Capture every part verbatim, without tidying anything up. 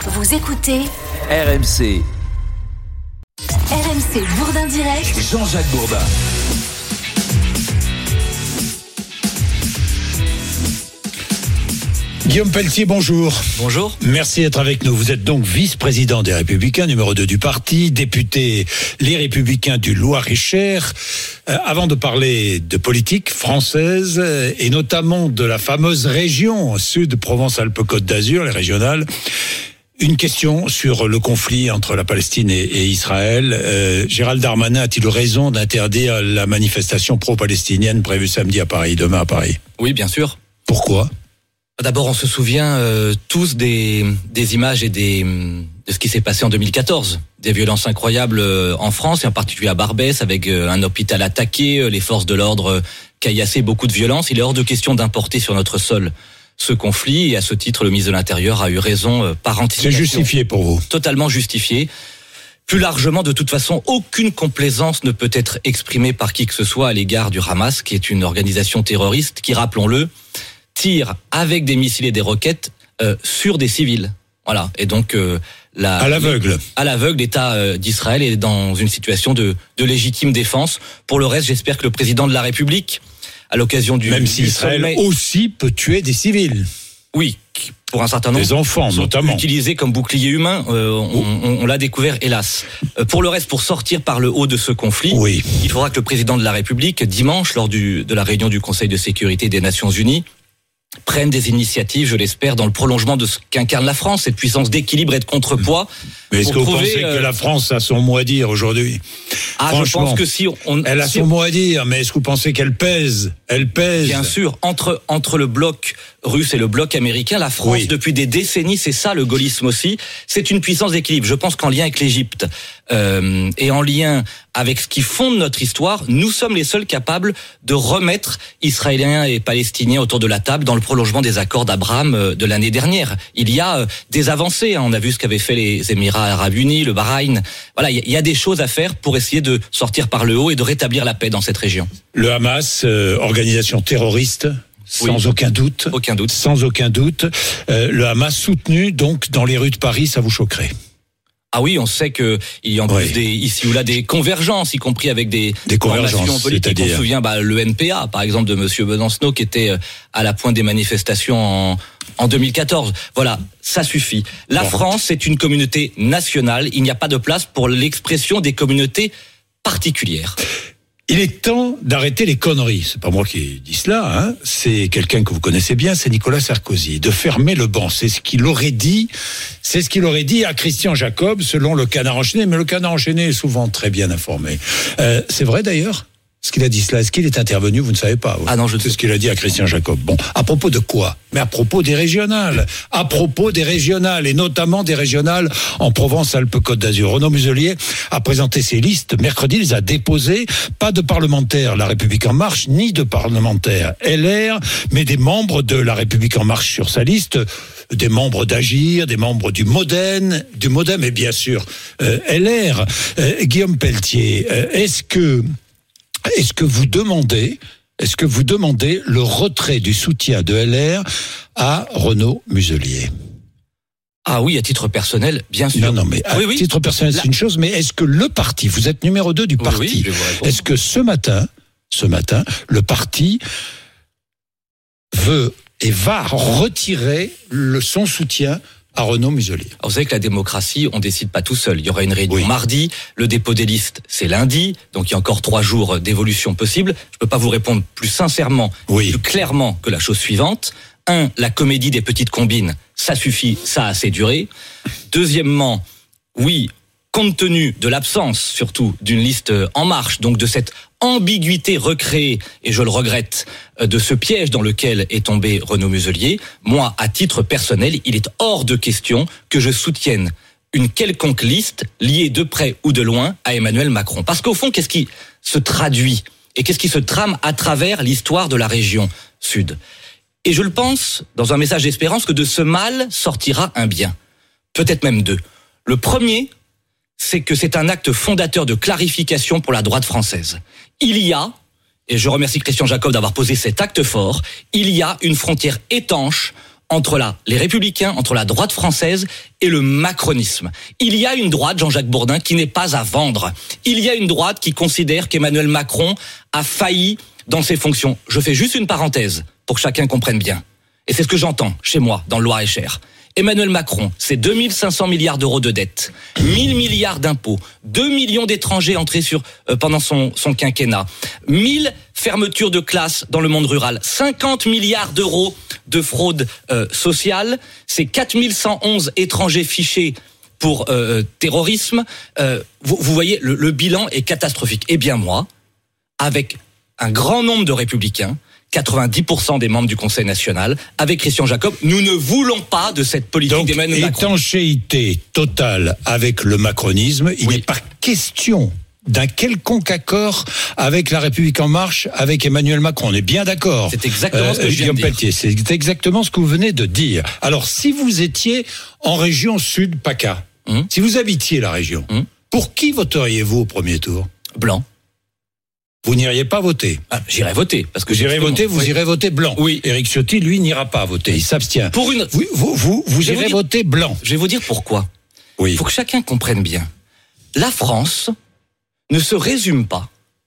Vous écoutez R M C. R M C Bourdin Direct. Jean-Jacques Bourdin. Guillaume Pelletier, bonjour. Bonjour. Merci d'être avec nous. Vous êtes donc vice-président des Républicains, numéro deux du parti, député Les Républicains du Loir-et-Cher. Euh, avant de parler de politique française, euh, et notamment de la fameuse région Sud Provence-Alpes-Côte d'Azur, les régionales, une question sur le conflit entre la Palestine et, et Israël. Euh, Gérald Darmanin a-t-il raison d'interdire la manifestation pro-palestinienne prévue samedi à Paris, demain à Paris ? Oui, bien sûr. Pourquoi ? D'abord, on se souvient euh, tous des, des images et des, de ce qui s'est passé en deux mille quatorze. Des violences incroyables euh, en France, et en particulier à Barbès, avec euh, un hôpital attaqué, euh, les forces de l'ordre euh, caillassées, beaucoup de violence. Il est hors de question d'importer sur notre sol ce conflit, et à ce titre, le ministre de l'Intérieur a eu raison euh, par anticipation. C'est justifié pour vous ? Totalement justifié. Plus largement, de toute façon, aucune complaisance ne peut être exprimée par qui que ce soit à l'égard du Hamas, qui est une organisation terroriste qui, rappelons-le, tire avec des missiles et des roquettes euh, sur des civils. Voilà. Et donc euh, la, à l'aveugle. À l'aveugle, l'État euh, d'Israël est dans une situation de, de légitime défense. Pour le reste, j'espère que le président de la République, à l'occasion du même si du Israël sommet, aussi peut tuer des civils. Oui, pour un certain nombre. Des enfants, sont notamment. Utilisés comme bouclier humain, euh, on, on, on l'a découvert, hélas. Euh, pour le reste, pour sortir par le haut de ce conflit, oui. il faudra que le président de la République, dimanche, lors du, de la réunion du Conseil de sécurité des Nations Unies, prennent des initiatives, je l'espère, dans le prolongement de ce qu'incarne la France, cette puissance d'équilibre et de contrepoids. Mais est-ce que vous trouver, pensez euh... que la France a son mot à dire aujourd'hui ? Ah, je pense que si on... Elle a si son on... mot à dire, mais est-ce que vous pensez qu'elle pèse ? Elle pèse. Bien sûr, entre, entre le bloc russe et le bloc américain, la France, oui. depuis des décennies, c'est ça le gaullisme aussi, c'est une puissance d'équilibre. Je pense qu'en lien avec l'Égypte euh, et en lien avec ce qui fonde notre histoire, nous sommes les seuls capables de remettre Israéliens et Palestiniens autour de la table dans le prolongement des accords d'Abraham de l'année dernière. Il y a des avancées, hein. On a vu ce qu'avaient fait les Émirats Arabes Unis, le Bahreïn. Voilà, il y a des choses à faire pour essayer de sortir par le haut et de rétablir la paix dans cette région. Le Hamas, euh, organisation terroriste, sans oui. aucun doute. Aucun doute. Sans aucun doute. Euh, le Hamas soutenu, donc, dans les rues de Paris, ça vous choquerait ? Ah oui, on sait que il y a en oui. plus des ici ou là des convergences, y compris avec des, des formations politiques. On se souvient, bah, le N P A, par exemple, de Monsieur Besancenot, qui était à la pointe des manifestations en, en deux mille quatorze. Voilà, ça suffit. La bon. France, c'est une communauté nationale. Il n'y a pas de place pour l'expression des communautés particulières. Il est temps d'arrêter les conneries. C'est pas moi qui dis cela, hein. C'est quelqu'un que vous connaissez bien, c'est Nicolas Sarkozy. De fermer le banc, c'est ce qu'il aurait dit. C'est ce qu'il aurait dit à Christian Jacob, selon le Canard enchaîné. Mais le Canard enchaîné est souvent très bien informé. Euh, c'est vrai d'ailleurs. Ce qu'il a dit cela, est-ce qu'il est intervenu, vous ne savez pas. Ah non, je sais ce qu'il a dit à Christian Jacob. Bon, à propos de quoi ? Mais à propos des régionales. À propos des régionales, et notamment des régionales en Provence-Alpes-Côte d'Azur. Renaud Muselier a présenté ses listes. Mercredi, il les a déposées. Pas de parlementaires La République En Marche, ni de parlementaires L R, mais des membres de La République En Marche sur sa liste. Des membres d'Agir, des membres du Modem, du Modem, et bien sûr euh, L R. Euh, Guillaume Pelletier, euh, est-ce que... Est-ce que vous demandez, est-ce que vous demandez le retrait du soutien de L R à Renaud Muselier ? Ah oui, à titre personnel, bien sûr. Non, non, mais à oui, oui. titre personnel, c'est une chose, mais est-ce que le parti, vous êtes numéro deux du oui, parti, oui, je vais vous répondre. Est-ce que ce matin, ce matin, le parti veut et va retirer le, son soutien à Renaud Muselier? Alors vous savez que la démocratie, on décide pas tout seul. Il y aura une réunion oui. mardi, le dépôt des listes, c'est lundi, donc il y a encore trois jours d'évolution possible. Je peux pas vous répondre plus sincèrement, oui. plus clairement que la chose suivante. Un, la comédie des petites combines, ça suffit, ça a assez duré. Deuxièmement, oui, compte tenu de l'absence, surtout, d'une liste en marche, donc de cette ambiguïté recréée, et je le regrette, de ce piège dans lequel est tombé Renaud Muselier, moi, à titre personnel, il est hors de question que je soutienne une quelconque liste liée de près ou de loin à Emmanuel Macron. Parce qu'au fond, qu'est-ce qui se traduit et qu'est-ce qui se trame à travers l'histoire de la région Sud ? Et je le pense, dans un message d'espérance, que de ce mal sortira un bien. Peut-être même deux. Le premier, c'est que c'est un acte fondateur de clarification pour la droite française. Il y a, et je remercie Christian Jacob d'avoir posé cet acte fort, il y a une frontière étanche entre la, les Républicains, entre la droite française et le macronisme. Il y a une droite, Jean-Jacques Bourdin, qui n'est pas à vendre. Il y a une droite qui considère qu'Emmanuel Macron a failli dans ses fonctions. Je fais juste une parenthèse pour que chacun comprenne bien. Et c'est ce que j'entends chez moi, dans le Loir-et-Cher. Emmanuel Macron, c'est deux mille cinq cents milliards d'euros de dettes, mille milliards d'impôts, deux millions d'étrangers entrés sur euh, pendant son, son quinquennat, mille fermetures de classes dans le monde rural, cinquante milliards d'euros de fraude euh, sociale, c'est quatre mille cent onze étrangers fichés pour euh, terrorisme. Euh, vous, vous voyez, le, le bilan est catastrophique. Eh bien moi, avec un grand nombre de républicains, quatre-vingt-dix pour cent des membres du Conseil national, avec Christian Jacob, nous ne voulons pas de cette politique Donc, d'Emmanuel Macron. Étanchéité totale avec le macronisme, il Oui. n'est pas question d'un quelconque accord avec La République En Marche, avec Emmanuel Macron. On est bien d'accord. C'est exactement ce que je viens de dire. Pelletier, c'est exactement ce que vous venez de dire. Alors, si vous étiez en région sud PACA, Hum. si vous habitiez la région, Hum. pour qui voteriez-vous au premier tour ? Blanc. Vous n'iriez pas voter. Ah, j'irai voter parce que Vous irez justement- voter, vous Oui. irez voter blanc. Oui. Éric Ciotti, lui, n'ira pas voter. Il s'abstient. Pour une, Vous, vous, vous, vous Je vais irez vous dire- voter blanc. je vais vous dire pourquoi. Oui. Il faut que chacun comprenne bien. La France ne se résume pas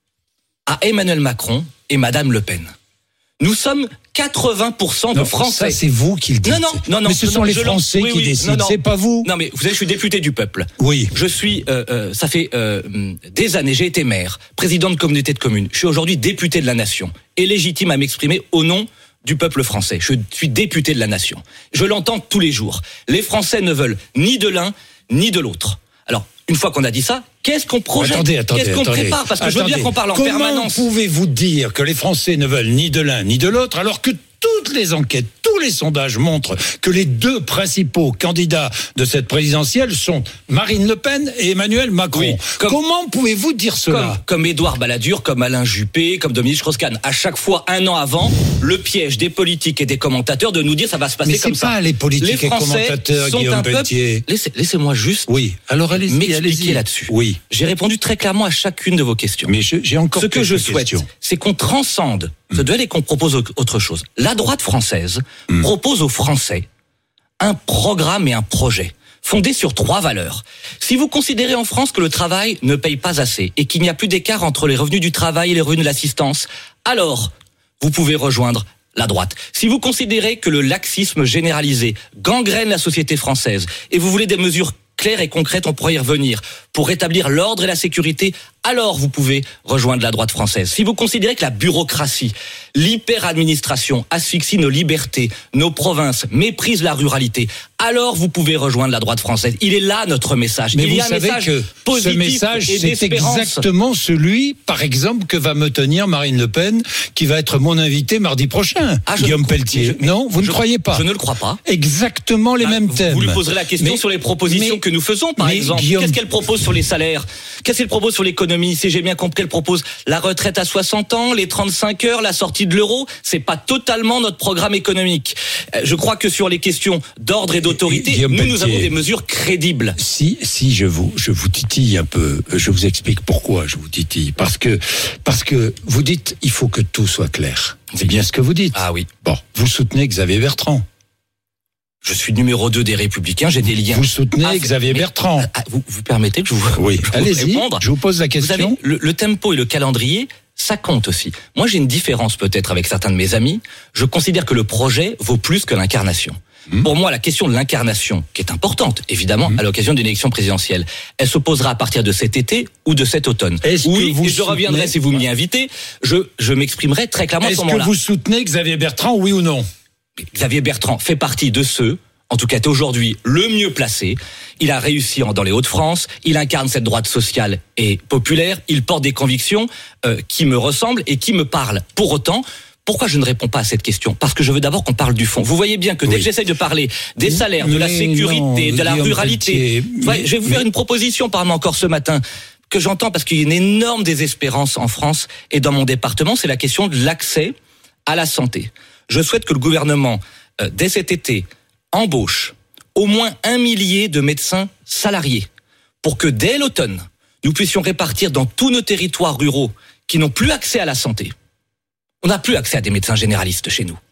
à Emmanuel Macron et Madame Le Pen. Nous sommes quatre-vingts pour cent de Non, Français. ça, c'est vous qui le dites. Non, non, non, non. Mais ce non, sont les je l'en- Français oui, qui oui, décident, non, non. c'est pas vous. Non, mais vous savez, je suis député du peuple. Oui. Je suis, euh, euh, ça fait euh, des années, j'ai été maire, président de communauté de communes. Je suis aujourd'hui député de la nation et légitime à m'exprimer au nom du peuple français. Je suis député de la nation. Je l'entends tous les jours. Les Français ne veulent ni de l'un ni de l'autre. Alors, une fois qu'on a dit ça, qu'est-ce qu'on projette ? Attendez, attendez, Qu'est-ce qu'on attendez. prépare ? Parce que je veux bien Attendez. qu'on parle en Comment permanence. pouvez-vous dire que les Français ne veulent ni de l'un ni de l'autre alors que toutes les enquêtes, tous les sondages montrent que les deux principaux candidats de cette présidentielle sont Marine Le Pen et Emmanuel Macron. Oui, comme- Comment pouvez-vous dire Comme, cela ? comme Édouard Balladur, comme Alain Juppé, comme Dominique Strauss-Kahn. À chaque fois, un an avant, le piège des politiques et des commentateurs de nous dire ça va se passer Mais comme c'est ça. pas les politiques et Français commentateurs, sont Guillaume un peuple. Pelletier. Laissez, laissez-moi juste Oui, alors allez-y, m'expliquer allez-y. là-dessus. Oui, J'ai répondu très clairement à chacune de vos questions. mais je- j'ai encore Ce que je quelques souhaite, questions. c'est qu'on transcende ce duel et qu'on propose au- autre chose. La droite française Mm. propose aux Français un programme et un projet fondé sur trois valeurs. Si vous considérez en France que le travail ne paye pas assez et qu'il n'y a plus d'écart entre les revenus du travail et les revenus de l'assistance, alors vous pouvez rejoindre la droite. Si vous considérez que le laxisme généralisé gangrène la société française et vous voulez des mesures claires et concrètes, on pourrait y revenir, pour rétablir l'ordre et la sécurité, alors vous pouvez rejoindre la droite française. Si vous considérez que la bureaucratie, l'hyper-administration asphyxie nos libertés, nos provinces, méprise la ruralité, alors vous pouvez rejoindre la droite française. Il est là notre message. Mais Il vous y a un savez message que positif ce message, et c'est d'espérance. exactement celui, par exemple, que va me tenir Marine Le Pen, qui va être mon invité mardi prochain. Ah, je Guillaume ne crois- Pelletier. je- non, vous je- ne croyez pas. Je ne le crois pas. Exactement les Ah, mêmes vous- thèmes. Vous lui poserez la question Mais- sur les propositions mais- que nous faisons, par mais exemple. Guillaume- Qu'est-ce qu'elle propose sur les salaires ? Qu'est-ce qu'elle propose sur l'économie ? Si j'ai bien compris, elle propose la retraite à soixante ans, les trente-cinq heures, la sortie de l'euro. C'est pas totalement notre programme économique. Euh, Je crois que sur les questions d'ordre et d'autorité, Guillaume nous, nous Pelletier. avons des mesures crédibles. Si, si je vous, je vous titille un peu, je vous explique pourquoi je vous titille. Parce que, parce que vous dites, il faut que tout soit clair. C'est bien ce que vous dites. Ah oui. Bon, vous soutenez Xavier Bertrand. Je suis numéro deux des Républicains, j'ai des liens. Vous soutenez Ah, Xavier mais- Bertrand. Ah, vous, vous permettez que je vous, Oui, je vous allez-y. réponde Je vous pose la Vous savez, question. le, le tempo et le calendrier, ça compte aussi. Moi, j'ai une différence peut-être avec certains de mes amis. Je considère que le projet vaut plus que l'incarnation. Mmh. Pour moi, la question de l'incarnation, qui est importante, évidemment, Mmh. à l'occasion d'une élection présidentielle, elle se posera à partir de cet été ou de cet automne. Est-ce Oui, que vous et je reviendrai soutenez- si vous m'y invitez. Je, je m'exprimerai très clairement à ce Est-ce que moment-là. vous soutenez Xavier Bertrand, oui ou non? Xavier Bertrand fait partie de ceux, en tout cas est aujourd'hui le mieux placé. Il a réussi en- dans les Hauts-de-France, il incarne cette droite sociale et populaire, il porte des convictions euh, qui me ressemblent et qui me parlent. Pour autant, pourquoi je ne réponds pas à cette question ? Parce que je veux d'abord qu'on parle du fond. Vous voyez bien que dès Oui. que j'essaye de parler des salaires, de la Mais sécurité, non, de la Guillaume ruralité, Pelletier, Ouais, mais- je vais vous mais- faire une proposition par encore ce matin que j'entends parce qu'il y a une énorme désespérance en France et dans mon département, c'est la question de l'accès à la santé. Je souhaite que le gouvernement, euh, dès cet été, embauche au moins un millier de médecins salariés pour que dès l'automne, nous puissions répartir dans tous nos territoires ruraux qui n'ont plus accès à la santé. On n'a plus accès à des médecins généralistes chez nous.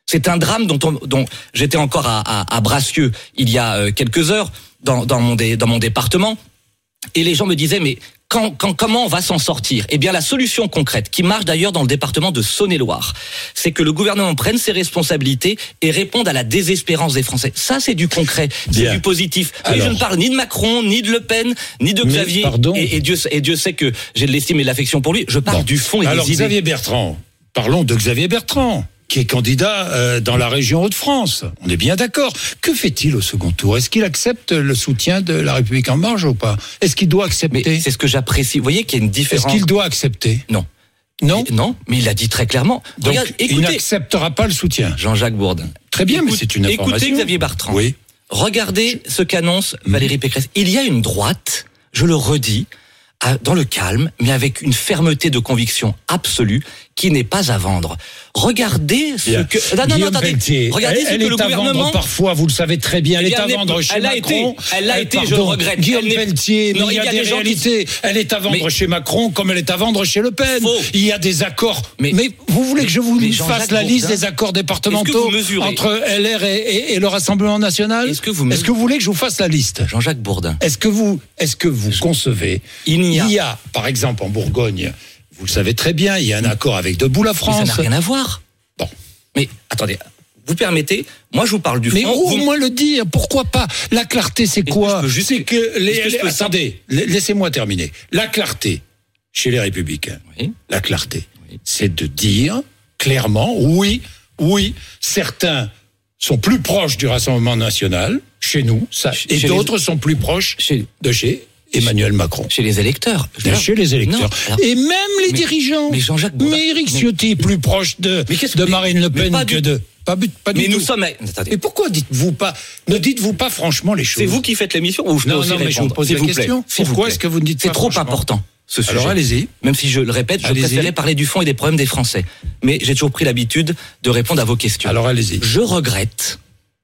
C'est un drame dont, on, dont j'étais encore à, à, à Bracieux il y a quelques heures dans, dans, mon, dé, dans mon département, et les gens me disaient mais quand, quand, comment on va s'en sortir ? Eh bien la solution concrète, qui marche d'ailleurs dans le département de Saône-et-Loire, c'est que le gouvernement prenne ses responsabilités et réponde à la désespérance des Français. Ça c'est du concret, c'est Bien. du positif. Mais Alors, je ne parle ni de Macron, ni de Le Pen, ni de Xavier, pardon. Et, et, Dieu, et Dieu sait que j'ai de l'estime et de l'affection pour lui, je parle bon. du fond et Alors, des idées. Xavier Bertrand, parlons de Xavier Bertrand, qui est candidat euh, dans la région Hauts-de-France. On est bien d'accord. Que fait-il au second tour ? Est-ce qu'il accepte le soutien de La République En Marche ou pas ? Est-ce qu'il doit accepter ? Mais c'est ce que j'apprécie. Vous voyez qu'il y a une différence. Est-ce qu'il doit accepter ? Non. Non ? Et, non, mais il l'a dit très clairement. Donc, Regarde, écoutez, il n'acceptera pas le soutien. Jean-Jacques Bourdin. Très bien, Écoute, mais c'est une information. Écoutez Xavier Bertrand. Oui. Regardez ce qu'annonce Valérie Pécresse. Il y a une droite, je le redis, dans le calme, mais avec une fermeté de conviction absolue qui n'est pas à vendre. Regardez ce Bien. que... Non, non, non, attendez. Pelletier, Regardez elle, ce elle que est le à gouvernement... vendre parfois, vous le savez très bien. Elle Eh est à bien, vendre chez elle a Macron. été, elle a été, je le pardon, regrette. Guillaume Elle Pelletier, mais non, il y a, y a des, des gens réalités. qui... Elle est à vendre mais... chez Macron comme elle est à vendre chez Le Pen. Faux. Il y a des accords. Mais, mais, vous voulez que je vous mais fasse la liste des accords départementaux entre L R et, et, et le Rassemblement National ? Est-ce que vous, est-ce que vous voulez que je vous fasse la liste ? Jean-Jacques Bourdin. Est-ce que vous, est-ce que vous concevez il y, a... il y a, par exemple, en Bourgogne, vous le savez très bien, il y a un accord avec Debout la France. Mais ça n'a rien à voir. Bon. Mais attendez, vous permettez, moi je vous parle du fond. Mais au vous... moins le dire, pourquoi pas ? La clarté, c'est quoi ? que juste... C'est que les, que les... peux... attendez, laissez-moi terminer. La clarté chez les Républicains, oui. la clarté, oui. c'est de dire clairement, oui, oui, certains sont plus proches du Rassemblement National chez nous, ça, et chez d'autres les... sont plus proches chez... de chez Emmanuel Macron. Chez les électeurs. Bien, chez les électeurs. Non, alors, et même les mais, dirigeants. Mais Jean-Jacques Bourdin, mais Éric Ciotti est plus proche de, de Marine Le Pen que du... de... Pas, pas du mais tout. nous sommes... Attendez. Et pourquoi dites-vous pas... Ne dites-vous pas franchement les choses. C'est vous qui faites l'émission ou je peux non, aussi non, mais répondre, je vous pose la vous question. Plaît, pourquoi est-ce que vous ne dites c'est pas trop franchement important, ce sujet. Alors allez-y. Même si je le répète, je allez-y. préférais parler du fond et des problèmes des Français. Mais j'ai toujours pris l'habitude de répondre à vos questions. Alors allez-y. Je regrette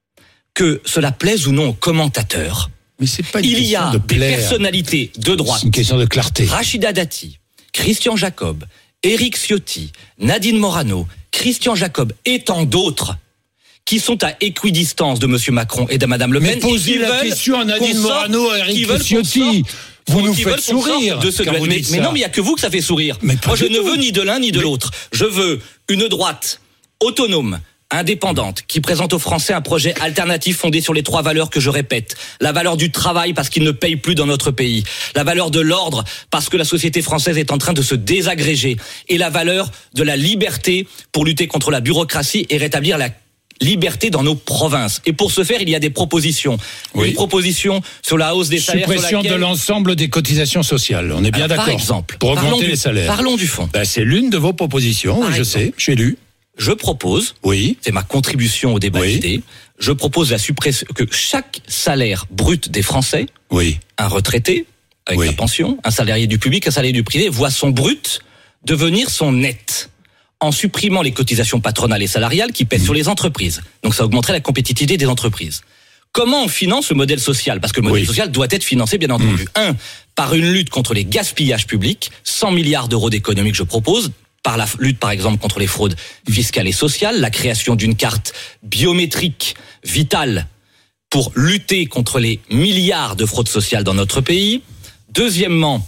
que cela plaise ou non aux commentateurs. Mais c'est pas une Il y a de des personnalités de droite. C'est une question de clarté. Rachida Dati, Christian Jacob, Éric Ciotti, Nadine Morano, Christian Jacob et tant d'autres qui sont à équidistance de monsieur Macron et de madame Le Pen. Mais posez la question à Nadine Morano et Éric Ciotti. Vous nous faites sourire. De ce mais, mais, mais non, mais il n'y a que vous que ça fait sourire. Mais Moi, je ne tout. veux ni de l'un ni de mais... l'autre. Je veux une droite autonome, indépendante, qui présente aux Français un projet alternatif fondé sur les trois valeurs que je répète. La valeur du travail parce qu'il ne paye plus dans notre pays. La valeur de l'ordre parce que la société française est en train de se désagréger. Et la valeur de la liberté pour lutter contre la bureaucratie et rétablir la liberté dans nos provinces. Et pour ce faire, il y a des propositions. Oui. Une proposition sur la hausse des salaires. Suppression laquelle... de l'ensemble des cotisations sociales. On est bien Alors, d'accord. Par exemple. Pour augmenter du, les salaires. Parlons du fond. Ben, c'est l'une de vos propositions. Oui, je sais. J'ai lu. Je propose, oui. c'est ma contribution au débat oui. d'idées, je propose la suppression, que chaque salaire brut des Français, oui. un retraité avec oui. sa pension, un salarié du public, un salarié du privé, voit son brut devenir son net, en supprimant les cotisations patronales et salariales qui pèsent mmh. sur les entreprises. Donc ça augmenterait la compétitivité des entreprises. Comment on finance le modèle social ? Parce que le modèle oui. social doit être financé, bien entendu. Mmh. Un, par une lutte contre les gaspillages publics, cent milliards d'euros d'économies que je propose, par la lutte, par exemple, contre les fraudes fiscales et sociales, la création d'une carte biométrique vitale pour lutter contre les milliards de fraudes sociales dans notre pays. Deuxièmement,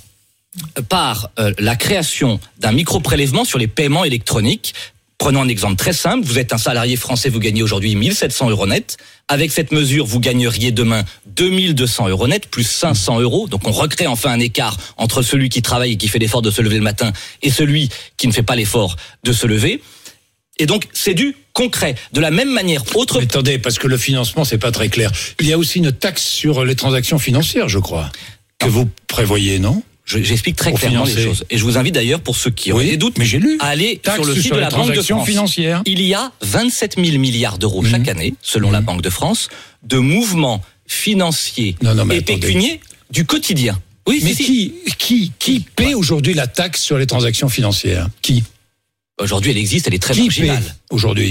par euh, la création d'un micro-prélèvement sur les paiements électroniques. Prenons un exemple très simple. Vous êtes un salarié français, vous gagnez aujourd'hui mille sept cents euros net. Avec cette mesure, vous gagneriez demain deux mille deux cents euros net, plus cinq cents euros. Donc on recrée enfin un écart entre celui qui travaille et qui fait l'effort de se lever le matin et celui qui ne fait pas l'effort de se lever. Et donc c'est du concret. De la même manière, autre... Mais attendez, parce que le financement, c'est pas très clair. Il y a aussi une taxe sur les transactions financières, je crois, que non. vous prévoyez, non ? J'explique très pour clairement financer. les choses. Et je vous invite d'ailleurs, pour ceux qui ont oui, des doutes, mais j'ai lu. à aller Taxe sur le site sur de la Banque de France. Financières. Il y a vingt-sept mille milliards d'euros mmh. chaque année, selon mmh. la Banque de France, de mouvements financiers non, non, mais et attendez. pécuniers du quotidien. Oui, mais si, qui, si. qui, qui paie ouais. aujourd'hui la taxe sur les transactions financières ? Qui ? Aujourd'hui, elle existe, elle est très qui marginale. Paie aujourd'hui ?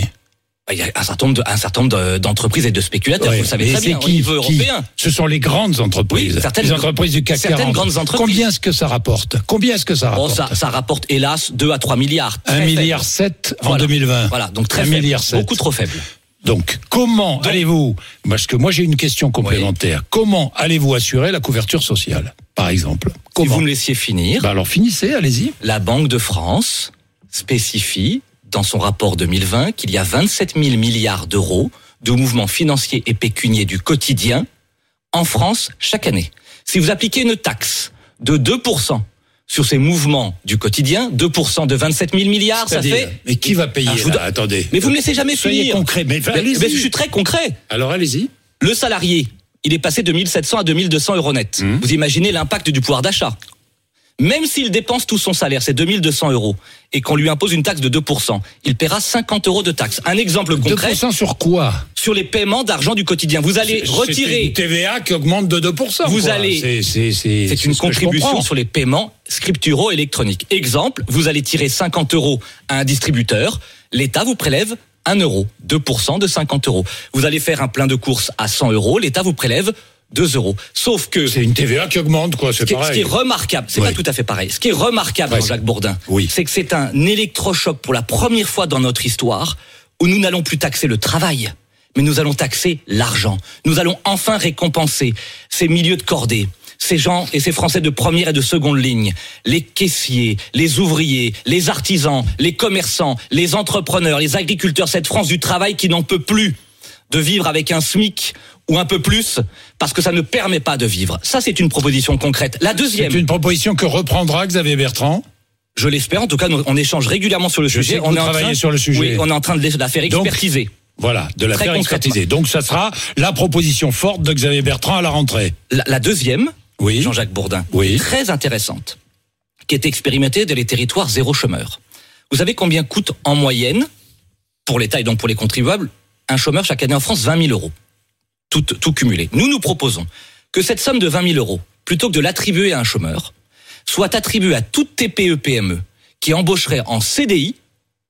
Il y a un certain nombre, de, un certain nombre d'entreprises et de spéculateurs, ouais, vous le savez très bien, qui, au niveau européen. Qui, ce sont les grandes entreprises, oui, certaines, les entreprises du C A C certaines quarante. Grandes entreprises. Combien est-ce que ça rapporte Combien est-ce que ça rapporte oh, ça, ça rapporte, hélas, deux à trois milliards. un milliard sept en voilà. deux mille vingt. Voilà, donc très un faible, milliard sept. beaucoup trop faible. Donc, comment donc, allez-vous, parce que moi j'ai une question complémentaire, oui. Comment allez-vous assurer la couverture sociale, par exemple? Comment? Si vous me laissiez finir. Bah alors finissez, allez-y. La Banque de France spécifie dans son rapport deux mille vingt qu'il y a vingt-sept mille milliards d'euros de mouvements financiers et pécuniaires du quotidien en France chaque année. Si vous appliquez une taxe de deux pour cent sur ces mouvements du quotidien, deux pour cent de vingt-sept mille milliards, ça fait... Mais qui va payer ah, là, attendez. Mais vous me laissez jamais Soyez finir. concret, mais, mais, mais je suis très concret. Alors allez-y. Le salarié, il est passé de mille sept cents à deux mille deux cents euros net. Mmh. Vous imaginez l'impact du pouvoir d'achat. Même s'il dépense tout son salaire, c'est deux mille deux cents euros, et qu'on lui impose une taxe de deux pour cent, il paiera cinquante euros de taxe. Un exemple concret. deux pour cent sur quoi? Sur les paiements d'argent du quotidien. Vous allez c'est, retirer... C'est une T V A qui augmente de deux pour cent. Vous quoi. allez... C'est, c'est, c'est, c'est une c'est contribution sur les paiements scripturaux électroniques. Exemple, vous allez tirer cinquante euros à un distributeur, l'État vous prélève un euro, deux pour cent de cinquante euros. Vous allez faire un plein de courses à cent euros, l'État vous prélève deux euros. Sauf que... C'est une T V A qui augmente, quoi, c'est ce qui, pareil. Ce qui est remarquable, c'est oui. pas tout à fait pareil. Ce qui est remarquable, ouais, Jean-Jacques Bourdin, oui. c'est que c'est un électrochoc pour la première fois dans notre histoire où nous n'allons plus taxer le travail, mais nous allons taxer l'argent. Nous allons enfin récompenser ces milieux de cordée, ces gens et ces Français de première et de seconde ligne, les caissiers, les ouvriers, les artisans, les commerçants, les entrepreneurs, les agriculteurs, cette France du travail qui n'en peut plus de vivre avec un SMIC ou un peu plus, parce que ça ne permet pas de vivre. Ça, c'est une proposition concrète. La deuxième... C'est une proposition que reprendra Xavier Bertrand. Je l'espère. En tout cas, on échange régulièrement sur le Je sujet. Sais que on vous est en travaillez train... sur le sujet. Oui, on est en train de la faire expertiser. Donc, voilà, de la faire expertiser. Donc, ça sera la proposition forte de Xavier Bertrand à la rentrée. La, la deuxième, oui. Jean-Jacques Bourdin, oui. très intéressante, qui est expérimentée dans les territoires zéro chômeur. Vous savez combien coûte en moyenne, pour l'État et donc pour les contribuables, un chômeur chaque année en France? Vingt mille euros. Tout, tout cumulé. Nous, nous proposons que cette somme de vingt mille euros, plutôt que de l'attribuer à un chômeur, soit attribuée à toute T P E P M E qui embaucherait en C D I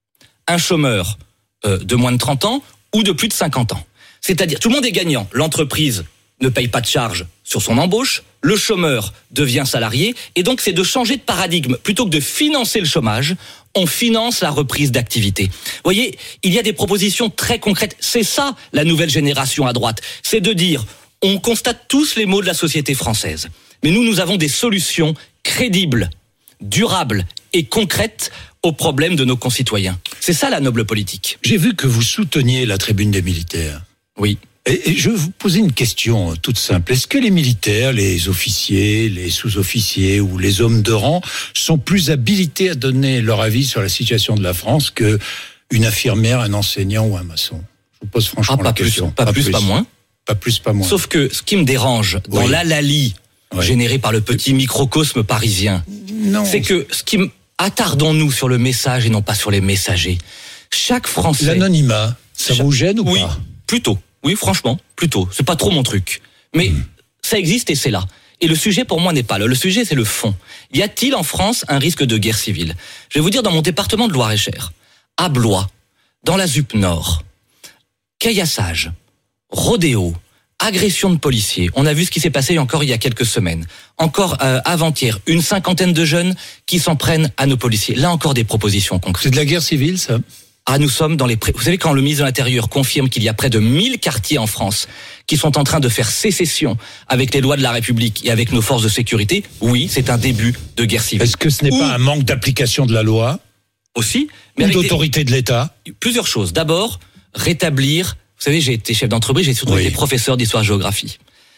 un chômeur euh, de moins de trente ans ou de plus de cinquante ans. C'est-à-dire, tout le monde est gagnant. L'entreprise ne paye pas de charges sur son embauche, le chômeur devient salarié, et donc c'est de changer de paradigme. Plutôt que de financer le chômage, on finance la reprise d'activité. Vous voyez, il y a des propositions très concrètes. C'est ça, la nouvelle génération à droite. C'est de dire, on constate tous les maux de la société française. Mais nous, nous avons des solutions crédibles, durables et concrètes aux problèmes de nos concitoyens. C'est ça, la noble politique. J'ai vu que vous souteniez la tribune des militaires. Oui. Et je vais vous poser une question toute simple. Est-ce que les militaires, les officiers, les sous-officiers ou les hommes de rang sont plus habilités à donner leur avis sur la situation de la France que une infirmière, un enseignant ou un maçon? Je vous pose franchement ah, la plus, question. Pas, pas plus, plus, pas moins. Pas plus, pas moins. Sauf que ce qui me dérange dans oui. l'hallali oui. généré par le petit microcosme parisien, non. c'est que ce qui me... attardons-nous sur le message et non pas sur les messagers. Chaque Français... L'anonymat, ça chaque... vous gêne ou oui, pas? Plutôt. Oui, franchement, plutôt. C'est pas trop mon truc. Mais mmh. ça existe et c'est là. Et le sujet pour moi n'est pas là. Le sujet, c'est le fond. Y a-t-il en France un risque de guerre civile? Je vais vous dire, dans mon département de Loir-et-Cher, à Blois, dans la ZUP Nord, caillassage, rodéo, agression de policiers. On a vu ce qui s'est passé encore il y a quelques semaines. Encore euh, avant-hier, une cinquantaine de jeunes qui s'en prennent à nos policiers. Là encore des propositions concrètes. C'est de la guerre civile, ça? Ah, nous sommes dans les... Pré... Vous savez, quand le ministre de l'Intérieur confirme qu'il y a près de mille quartiers en France qui sont en train de faire sécession avec les lois de la République et avec nos forces de sécurité, oui, c'est un début de guerre civile. Est-ce que ce n'est Ou... pas un manque d'application de la loi? Aussi. Mais ou d'autorité des... de l'État? Plusieurs choses. D'abord, rétablir... Vous savez, j'ai été chef d'entreprise, j'ai surtout oui. été professeur d'histoire-géographie.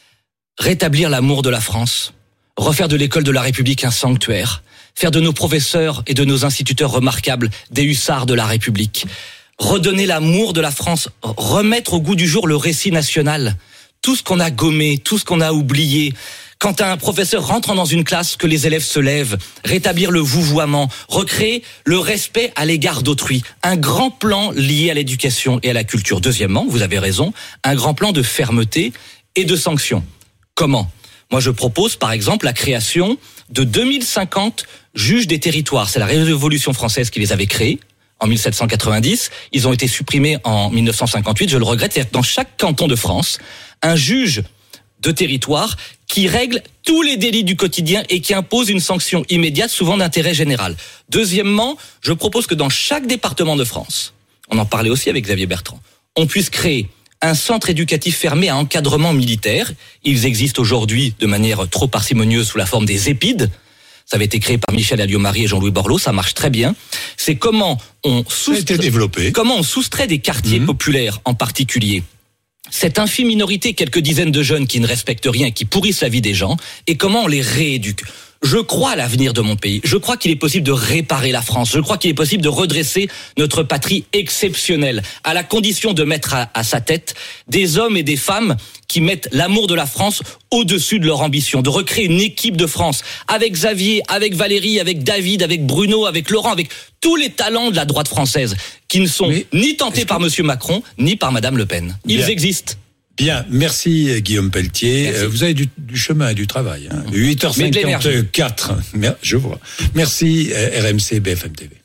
Rétablir l'amour de la France, refaire de l'école de la République un sanctuaire, faire de nos professeurs et de nos instituteurs remarquables des hussards de la République, redonner l'amour de la France, remettre au goût du jour le récit national, tout ce qu'on a gommé, tout ce qu'on a oublié. Quand un professeur rentre dans une classe, que les élèves se lèvent, rétablir le vouvoiement, recréer le respect à l'égard d'autrui. Un grand plan lié à l'éducation et à la culture. Deuxièmement, vous avez raison, un grand plan de fermeté et de sanctions. Comment ? Moi, je propose, par exemple, la création de deux mille cinquante juges des territoires. C'est la Révolution française qui les avait créés en mille sept cent quatre-vingt-dix. Ils ont été supprimés en mille neuf cent cinquante-huit. Je le regrette. C'est-à-dire que dans chaque canton de France, un juge de territoire qui règle tous les délits du quotidien et qui impose une sanction immédiate, souvent d'intérêt général. Deuxièmement, je propose que dans chaque département de France, on en parlait aussi avec Xavier Bertrand, on puisse créer un centre éducatif fermé à encadrement militaire. Ils existent aujourd'hui de manière trop parcimonieuse sous la forme des épides. Ça avait été créé par Michel Alliot-Marie et Jean-Louis Borloo, ça marche très bien. C'est comment on soustrait, comment on soustrait des quartiers mmh. populaires en particulier cette infime minorité, quelques dizaines de jeunes qui ne respectent rien et qui pourrissent la vie des gens, et comment on les rééduque. Je crois à l'avenir de mon pays. Je crois qu'il est possible de réparer la France. Je crois qu'il est possible de redresser notre patrie exceptionnelle, à la condition de mettre à, à sa tête des hommes et des femmes qui mettent l'amour de la France au-dessus de leur ambition, de recréer une équipe de France avec Xavier, avec Valérie, avec David, avec Bruno, avec Laurent, avec tous les talents de la droite française qui ne sont Mais ni tentés par que... Monsieur Macron, ni par Madame Le Pen. Ils Bien. existent. Bien, merci Guillaume Pelletier. Merci. Vous avez du, du chemin et du travail. Hein. huit heures cinquante-quatre, je vois. Merci R M C B F M T V.